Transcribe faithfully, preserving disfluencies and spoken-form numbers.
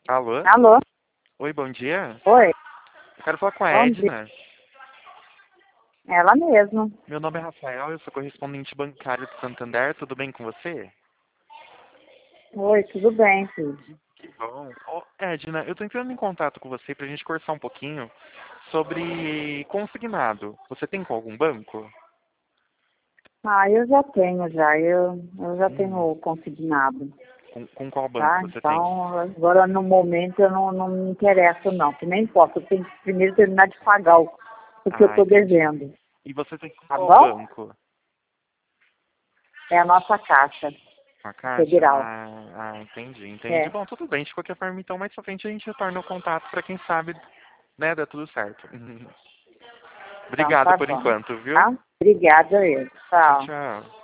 Alô? Alô? Oi, bom dia. Oi, Eu quero falar com a bom dia. Edna. Ela mesmo. Meu nome é Rafael, eu sou correspondente bancário do Santander. Tudo bem com você? Oi, tudo bem, filho? Que bom. Ô, Edna, eu tô entrando em contato com você pra gente conversar um pouquinho sobre consignado. Você tem com algum banco? Ah, eu já tenho já, eu, eu já Hum, tenho consignado, com, com qual banco tá? você tem? Então, agora no momento eu não, não me interesso não, que nem posso, eu tenho que primeiro terminar de pagar o, o que eu Ah, estou entendi. devendo, E você tem com tá qual bom? banco? É a nossa caixa Com a Caixa? federal. Ah, ah, entendi, entendi. É, Bom, tudo bem. De qualquer forma, então, mais pra frente a gente retorna o contato pra quem sabe, né, dar tudo certo. então Obrigado tá por bom, enquanto, viu? tá? Obrigada, eu. Tchau, Tchau. tchau.